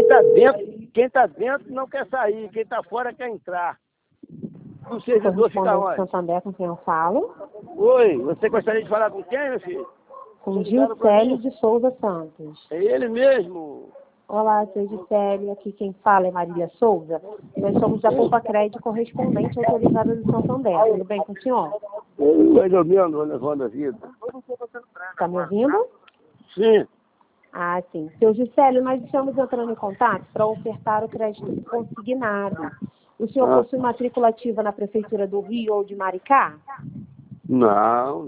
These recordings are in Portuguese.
quem tá dentro não quer sair, quem tá fora quer entrar. O servidor fica onde? Santander, com quem eu falo? Oi, você gostaria de falar com quem, meu filho? Com Gilcélio de Souza Santos. É ele mesmo. Olá, seu Gilcélio. Aqui quem fala é Marília Souza. Nós somos da Poupa Crédito correspondente autorizada do Santander. Tudo bem com o senhor? Mais ou menos, levando a vida. Está me ouvindo? Sim. Ah, sim. Seu Gilcélio, nós estamos entrando em contato para ofertar o crédito consignado. O senhor possui matrícula ativa na Prefeitura do Rio ou de Maricá? Não.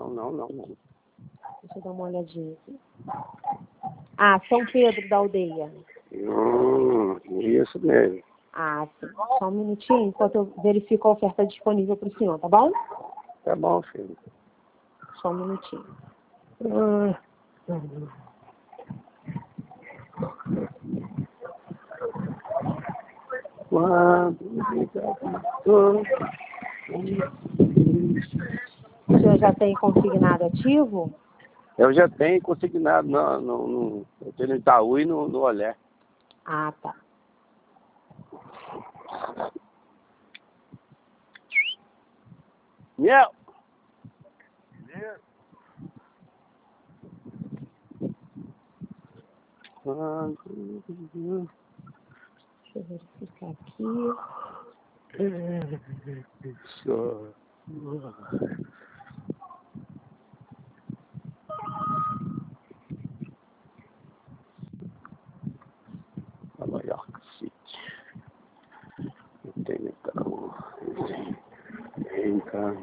Deixa eu dar uma olhadinha aqui. Ah, São Pedro da Aldeia. Isso mesmo. Ah, sim. Só um minutinho enquanto eu verifico a oferta disponível para o senhor, tá bom? Tá bom, filho. Só um minutinho. O senhor já tem consignado ativo? Eu já tenho consignado eu tenho no Itaú e no Olé. Ah, tá. Miel! Deixa eu verificar aqui. Nova York City. Não tem Itaú. Vem cá.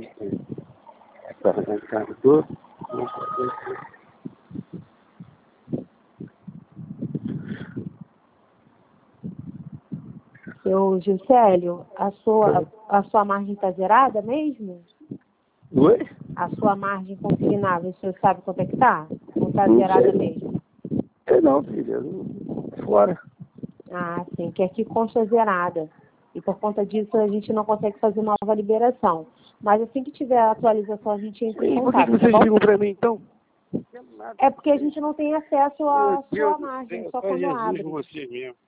Seu Gilcélio, a sua margem está zerada mesmo? Oi? A sua margem consignável, o senhor sabe quanto é que está? Não está zerada mesmo? Não, filha. Fora. Ah, sim, que aqui consta zerada. E por conta disso a gente não consegue fazer nova liberação. Mas assim que tiver a atualização, a gente entra em Por que contato, tá vocês bom? ligam pra mim, então? É porque a gente não tem acesso à sua margem, só quando abre. Você mesmo.